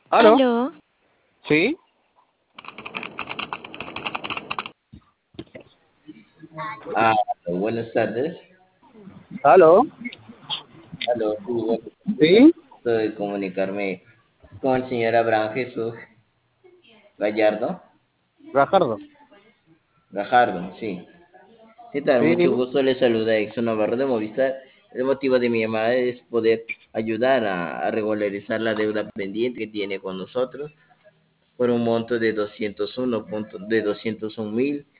¿Aló? Aló, ¿Sí? Ah, buenas tardes. ¿Aló? Aló, sí, buenas tardes. ¿Sí? Gusto de comunicarme con el señor Abraham Jesús Gallardo. Gajardo. Gajardo, sí. ¿Qué tal? Sí, Mucho dime. gusto. Le saluda Exxon Navarro de Movistar. El motivo de mi llamada es poder ayudar a regularizar la deuda pendiente que tiene con nosotros por un monto de 201 mil.